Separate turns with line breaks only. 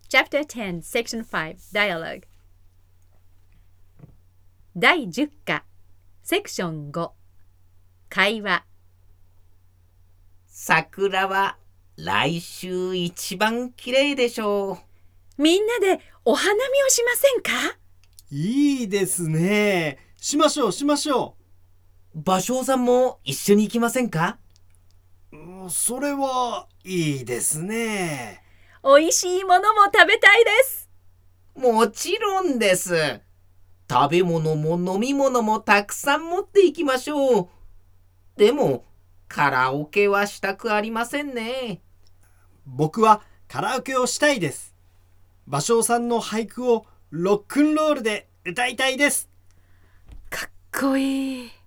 Chapter 10, Section 5, Dialogue 第10課、セクション5、会話。
桜は来週一番きれいでしょ
う。みんなでお花見をしませんか？
いいですね。しましょう。
芭蕉さんも一緒に行きませんか？
それはいいですね。
おいしいものも食べたいです。
もちろんです。食べ物も飲み物もたくさん持っていきましょう。でもカラオケはしたくありませんね。
僕はカラオケをしたいです。芭蕉さんの俳句をロックンロールで歌いたいです。
かっこいい。